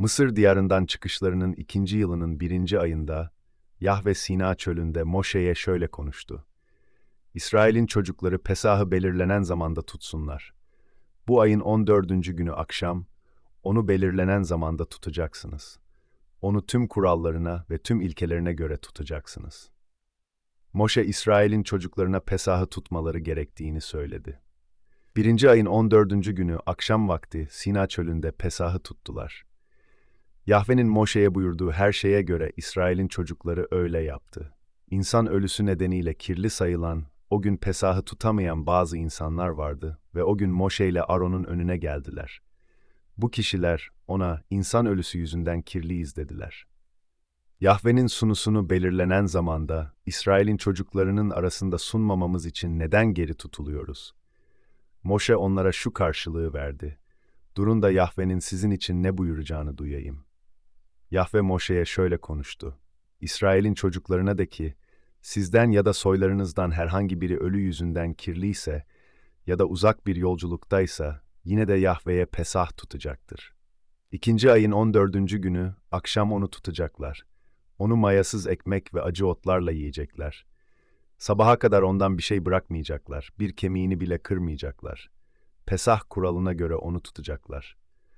Mısır diyarından çıkışlarının 2. yılının 1. ayında, Yahve Sina çölünde Moşe'ye şöyle konuştu. İsrail'in çocukları Pesah'ı belirlenen zamanda tutsunlar. Bu ayın 14. günü akşam, onu belirlenen zamanda tutacaksınız. Onu tüm kurallarına ve tüm ilkelerine göre tutacaksınız. Moşe, İsrail'in çocuklarına Pesah'ı tutmaları gerektiğini söyledi. 1. ayın 14. günü akşam vakti Sina çölünde Pesah'ı tuttular. Yahve'nin Moşe'ye buyurduğu her şeye göre İsrail'in çocukları öyle yaptı. İnsan ölüsü nedeniyle kirli sayılan, o gün Pesah'ı tutamayan bazı insanlar vardı ve o gün Moşe ile Aron'un önüne geldiler. Bu kişiler ona insan ölüsü yüzünden kirliyiz dediler. Yahve'nin sunusunu belirlenen zamanda İsrail'in çocuklarının arasında sunmamamız için neden geri tutuluyoruz? Moşe onlara şu karşılığı verdi. Durun da Yahve'nin sizin için ne buyuracağını duyayım. Yahve Moşe'ye şöyle konuştu. İsrail'in çocuklarına de ki, sizden ya da soylarınızdan herhangi biri ölü yüzünden kirliyse ya da uzak bir yolculuktaysa yine de Yahve'ye Pesah tutacaktır. 2. ayın 14. günü akşam onu tutacaklar. Onu mayasız ekmek ve acı otlarla yiyecekler. Sabaha kadar ondan bir şey bırakmayacaklar, bir kemiğini bile kırmayacaklar. Pesah kuralına göre onu tutacaklar.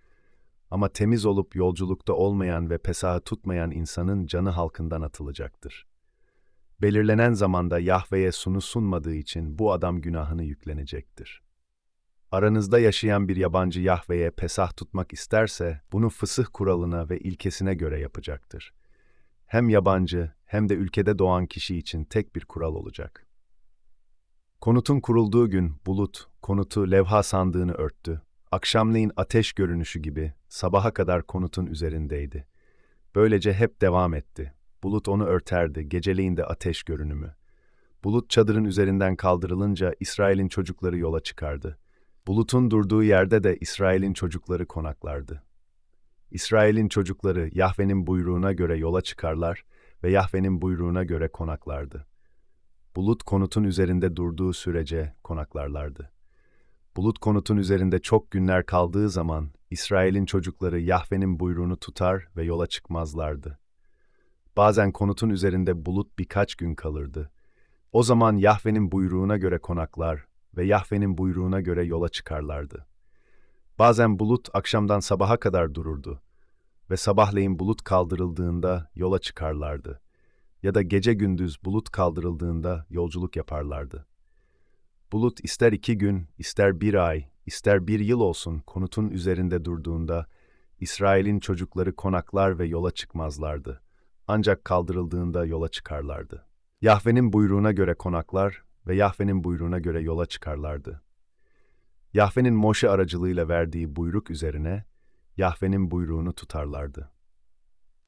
Ama temiz olup yolculukta olmayan ve Pesah'ı tutmayan insanın canı halkından atılacaktır. Belirlenen zamanda Yahve'ye sunu sunmadığı için bu adam günahını yüklenecektir. Aranızda yaşayan bir yabancı Yahve'ye Pesah tutmak isterse, bunu fısıh kuralına ve ilkesine göre yapacaktır. Hem yabancı hem de ülkede doğan kişi için tek bir kural olacak. Konutun kurulduğu gün bulut, konutu levha sandığını örttü. Akşamleyin ateş görünüşü gibi sabaha kadar konutun üzerindeydi. Böylece hep devam etti. Bulut onu örterdi, geceleyin de ateş görünümü. Bulut çadırın üzerinden kaldırılınca İsrail'in çocukları yola çıkardı. Bulutun durduğu yerde de İsrail'in çocukları konaklardı. İsrail'in çocukları Yahve'nin buyruğuna göre yola çıkarlar ve Yahve'nin buyruğuna göre konaklardı. Bulut konutun üzerinde durduğu sürece konaklarlardı. Bulut konutun üzerinde çok günler kaldığı zaman İsrail'in çocukları Yahve'nin buyruğunu tutar ve yola çıkmazlardı. Bazen konutun üzerinde bulut birkaç gün kalırdı. O zaman Yahve'nin buyruğuna göre konaklar ve Yahve'nin buyruğuna göre yola çıkarlardı. Bazen bulut akşamdan sabaha kadar dururdu ve sabahleyin bulut kaldırıldığında yola çıkarlardı. Ya da gece gündüz bulut kaldırıldığında yolculuk yaparlardı. Bulut ister 2 gün, ister 1 ay, ister 1 yıl olsun konutun üzerinde durduğunda, İsrail'in çocukları konaklar ve yola çıkmazlardı. Ancak kaldırıldığında yola çıkarlardı. Yahve'nin buyruğuna göre konaklar ve Yahve'nin buyruğuna göre yola çıkarlardı. Yahve'nin Moşe aracılığıyla verdiği buyruk üzerine, Yahve'nin buyruğunu tutarlardı.